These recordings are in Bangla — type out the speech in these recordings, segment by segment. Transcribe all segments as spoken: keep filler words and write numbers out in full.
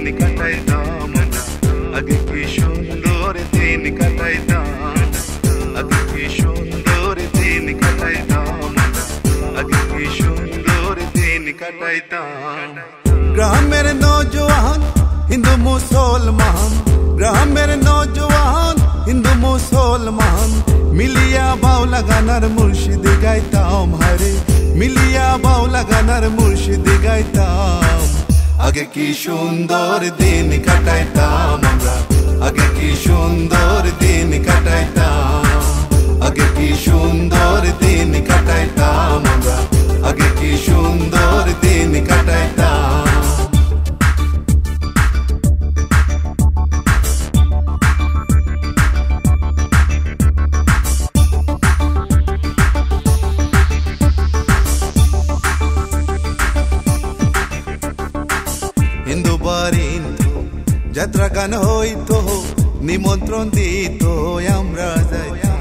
দিন কাটাইতাম আগে কি সুন্দর দিন কাটাইতাম আগে কি সুন্দর দিন কাটাইতাম আগে কি সুন্দর দিন কাটাইতাম গ্রামের নওজোয়ান হিন্দু মুসলমান গ্রামের নওজোয়ান হিন্দু মুসলমান মিলিয়া বাউলা গানার মুর্শিদ গাইতাম হারে মিলিয়া বাউলা গানার মুর্শিদ গাইতাম আগে কি সুন্দর দিন কাটাইতাম আমরা আগে কি সুন্দর দিন কাটাইতাম আগে কি সুন্দর দিন কাটাইতাম আমরা আগে কি সুন্দর দিন কাটাইতাম হিন্দু বাড়িন যাত্রা গান হইতো নিমন্ত্রণ দিত আমরা যাইতাম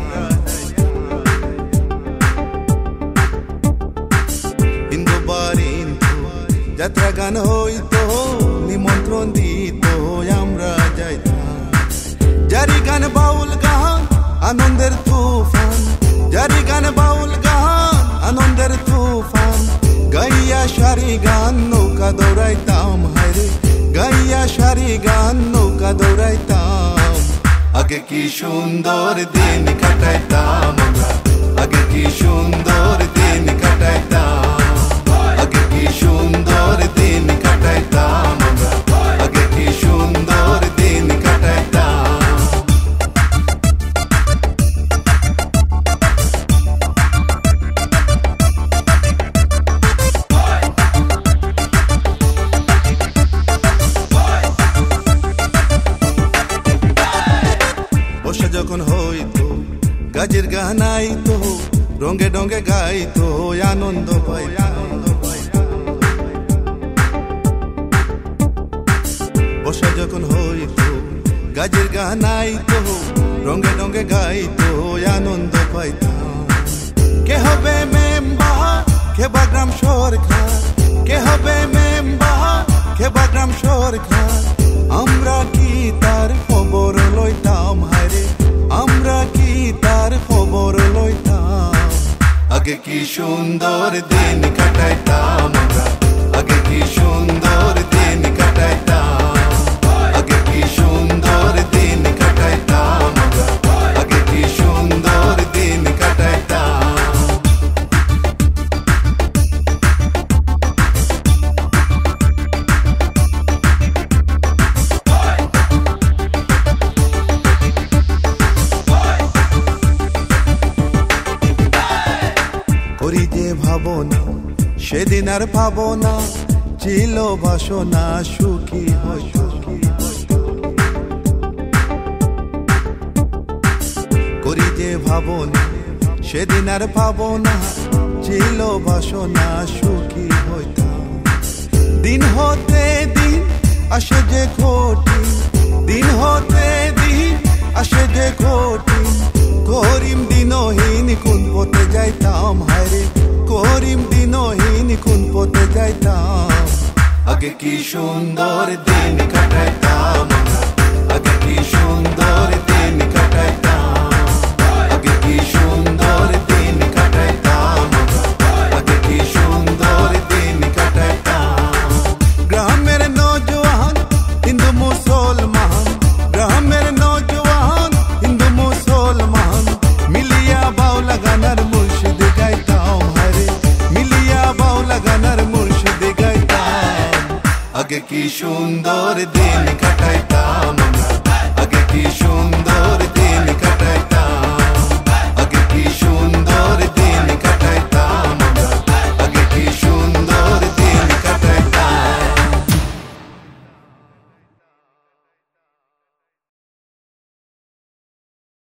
হিন্দু বাড়িন যাত্রা গান হইতো নিমন্ত্রণ দিত আমরা যাইতাম জারি গান বাউল গান আনন্দের তুফান জারি গান বাউল গান আনন্দের তুফান গাইয়া সারি গান নৌকা দৌড়াইতাম হায়রে গাইয়া সারি গান নৌকা দৌড়াইতাম আগে কি সুন্দর দিন কাটাইতাম আমরা আগে কি সুন্দর দিন কাটাইতাম আগে কি সুন্দর দিন কাটাইতাম আমরা আগে কি সুন্দর দিন কাটাইতাম যখন হইতো গাজের গান আইতো রঙে ডঙ্গে গাইতো আনন্দ পাইতাম বসা যখন হইতো গাজের গান আইতো রঙে ডঙ্গে গাইতো আনন্দ পাইতাম কে হবে মেম্বার খেবাগ্রাম সরকার কে হবে মেম্বার খেবাগ্রাম সরকার আমরা কি তার খবর লইতাম হারে আমরা কি তার খবর লইতাম আগে কি সুন্দর দিন কাটাইতাম আমরা আগে কি সুন্দর দিন কাটাইতাম আগে কি সুন্দর দিন কাটাইতাম আমরা আগে কি সুন্দর দিন কাটাইতাম করি যে ভাবনা সেদিন আর পাবো না ছিল বাসনা সুখী হয় করি যে ভাবনা সেদিন আর পাবো না ছিল বাসনা সুখী হইতাম দিন হতে দিন আসে যে কঠিন দিন হতে দিন আসে যে কঠিন করিম দিনহীন কোন পথে যাইতাম হায়রে করিম দিনহীন কোন পথে যাইতাম আগে কি সুন্দর দিন কাটাইতাম আগে কি সুন্দর দিন কাটাইতাম আগে কি সুন্দর দিন কাটাইতাম আগে কি সুন্দর দিন কাটাইতাম গ্রামের নওজোয়ান হিন্দু মুসলমান গ্রামের নওজোয়ান হিন্দু মুসলমান মিলিয়া বাউলা গানার মুর্শিদ গাইতাম হারে মিলিয়া বাউলা গানার মুর্শিদ গাইতাম আগে কি সুন্দর